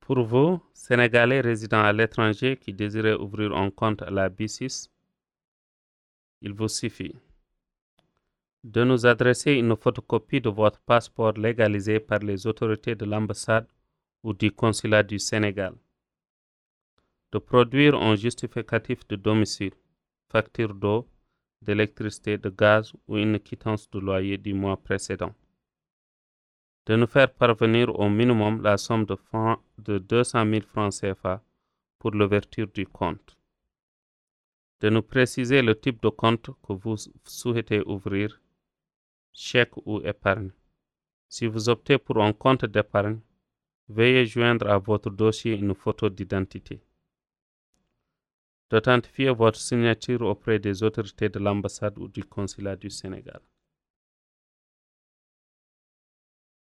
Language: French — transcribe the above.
Pour vous, Sénégalais résidant à l'étranger qui désirez ouvrir un compte à la BICIS, il vous suffit de nous adresser une photocopie de votre passeport légalisé par les autorités de l'ambassade ou du consulat du Sénégal, de produire un justificatif de domicile, facture d'eau, d'électricité, de gaz ou une quittance de loyer du mois précédent, de nous faire parvenir au minimum la somme de 200 000 francs CFA pour l'ouverture du compte, de nous préciser le type de compte que vous souhaitez ouvrir, chèque ou épargne. Si vous optez pour un compte d'épargne, veuillez joindre à votre dossier une photo d'identité. D'authentifier votre signature auprès des autorités de l'ambassade ou du consulat du Sénégal.